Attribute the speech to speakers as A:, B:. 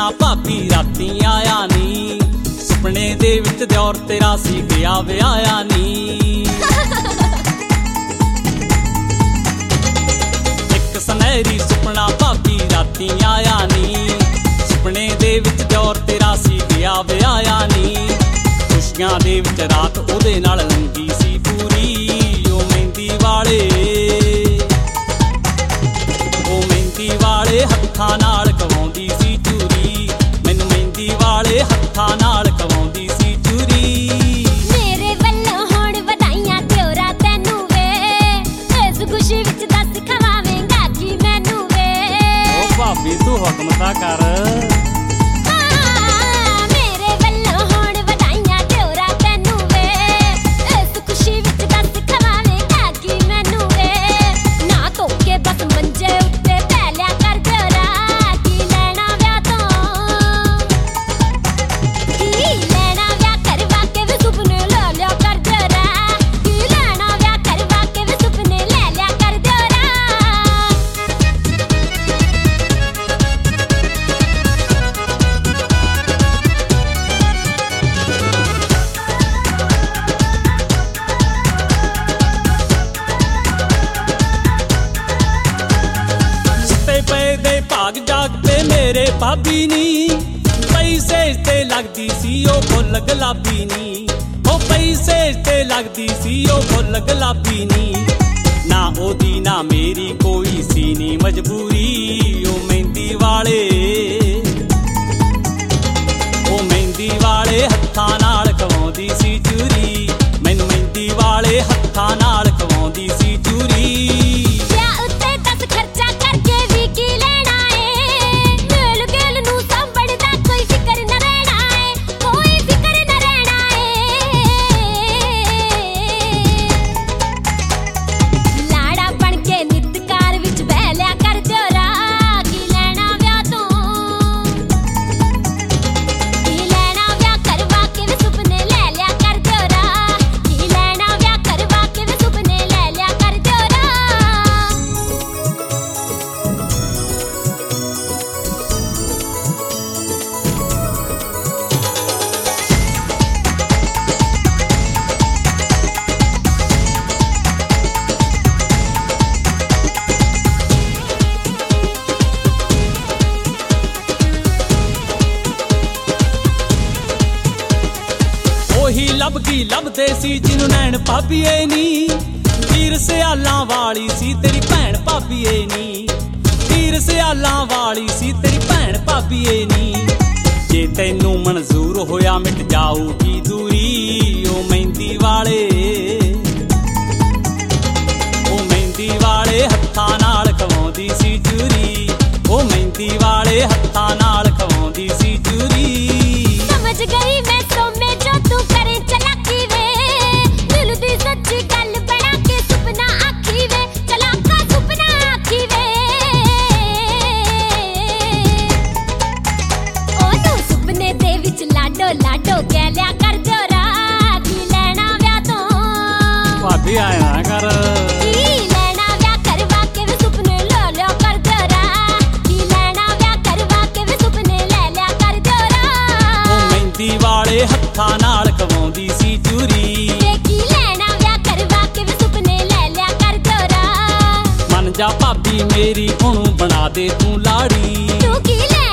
A: ਸੁਪਨਾ ਭਾਬੀ ਰਾਤੀ ਆਇਆ ਨੀ, ਸੁਪਨੇ ਦੇ ਵਿੱਚ ਦਿਓਰ ਤੇਰਾ ਸੀ ਗਿਆ ਵਿਆਹਿਆ ਨੀ। ਇੱਕ ਸੁਨਹਿਰੀ ਸੁਪਨਾ ਭਾਬੀ ਰਾਤੀ ਆਇਆ ਨੀ, ਸੁਪਨੇ ਦੇ ਵਿੱਚ ਦਿਓਰ ਤੇਰਾ ਸੀ ਗਿਆ ਵਿਆਹਿਆ ਨੀ। ਖੁਸ਼ੀਆਂ ਦੇ ਵਿੱਚ ਰਾਤ ਉਹਦੇ ਨਾਲ ਲੰਘੀ ਸੀ ਪੂਰੀ, ਉਹ ਮਹਿੰਦੀ ਵਾਲੇ ਹੱਥਾਂ ਨਾਲ ਕਵਾਉਂਦੀ ਸੀ ਚੂਰੀ, ਮੈਨੂੰ ਮਹਿੰਦੀ ਵਾਲੇ ਹੱਥਾਂ ਨਾਲ ਕਵਾਉਂਦੀ ਸੀ ਚੂਰੀ।
B: ਮੇਰੇ ਵੱਲੋਂ ਹੁਣ ਵਧਾਈਆਂ ਦਿਓਰਾ ਤੈਨੂੰ ਵੇ, ਇਸ ਖੁਸ਼ੀ ਵਿੱਚ ਦੱਸ ਖਵਾਵੇਂਗਾ ਕੀ ਮੈਨੂੰ ਵੇ।
A: ਓ ਭਾਬੀ ਤੂੰ ਹੁਕਮ ਤਾਂ ਕਰ। ਭਾਗ ਜਾਗਦੇ ਮੇਰੇ ਭਾਬੀ ਨੀ, ਪੈਸੇ ਤੇ ਲੱਗਦੀ ਸੀ ਉਹ ਫੁੱਲ ਗੁਲਾਬੀ ਨੀ, ਉਹ ਪੈਸੇ ਤੇ ਲੱਗਦੀ ਸੀ ਉਹ ਫੁੱਲ ਗੁਲਾਬੀ ਨੀ। ਨਾ ਉਹਦੀ ਨਾ ਮੇਰੀ ਕੋਈ ਸੀ ਨੀ ਮਜਬੂਰੀ, ਉਹ ਮਹਿੰਦੀ ਵਾਲੇ ਹੱਥਾਂ ਨਾਲ ਕਵਾਉਂਦੀ ਸੀ ਚੂਰੀ, ਮੈਨੂੰ ਮਹਿੰਦੀ ਵਾਲੇ ਹੱਥਾਂ ਨਾਲ ਕਵਾਉਂਦੀ ਸੀ ਚੂਰੀ। ਉਹੀ ਲੱਭ ਗਈ ਲੱਭਦੇ ਸੀ ਜਿਹਨੂੰ ਨੈਣ ਭਾਬੀਏ ਨੀ, ਵੀਰ ਸਿਆਲਾਂ ਵਾਲੀ ਸੀ ਤੇਰੀ ਭੈਣ ਭਾਬੀਏ ਨੀ, ਵੀਰ ਸਿਆਲਾਂ ਵਾਲੀ ਸੀ ਤੇਰੀ ਭੈਣ ਭਾਬੀਏ ਨੀ। ਜੇ ਤੈਨੂੰ ਮਨਜ਼ੂਰ ਹੋਇਆ ਮਿਟ ਜਾਊਗੀ ਦੂਰੀ, ਉਹ ਮਹਿੰਦੀ ਵਾਲੇ ਹੱਥਾਂ ਨਾਲ ਕਵਾਉਂਦੀ ਸੀ ਚੂਰੀ, ਉਹ ਮਹਿੰਦੀ ਵਾਲੇ ਹੱਥਾਂ ਨਾਲ ਕਵਾਉਂਦੀ ਸੀ ਚੂਰੀ।
B: ਸਮਝ ਗਈ ਮੈਂ ਸੋਮੇ ਜੋ ਤੂੰ ਕਰੇ ਚਲਾਕੀ ਵੇ, ਦਿਲ ਦੀ ਸੱਚੀ ਗੱਲ ਬਣਾ ਕੇ ਸੁਪਨਾ ਆਖੀ ਵੇ, ਚਲਾਕਾ ਸੁਪਨਾ ਆਖੀ ਵੇ। ਉਹ ਤੂੰ ਸੁਪਨੇ ਦੇ ਵਿੱਚ ਲਾਡੋ ਲਾਡੋ ਕਹਿ ਲਿਆ ਕਰ ਦਿਓਰਾ, ਕੀ ਲੈਣਾ ਵਿਆਹ ਤੋਂ
A: ਭਾਬੀ ਆਇਆ ਨਾ ਕਰ। ਹੱਥਾਂ ਨਾਲ ਕਵਾਉਂਦੀ ਸੀ ਚੂਰੀ,
B: ਕੀ ਲੈਣਾ ਵਿਆਹ ਕਰਵਾ ਕੇ ਵੀ ਸੁਪਨੇ ਲੈ ਲਿਆ ਕਰ ਦਿਓਰਾ।
A: ਮੰਨ ਜਾ ਭਾਬੀ ਮੇਰੀ ਉਹਨੂੰ ਬਣਾ ਦੇ ਤੂੰ ਲਾੜੀ,
B: ਤੂੰ ਕੀ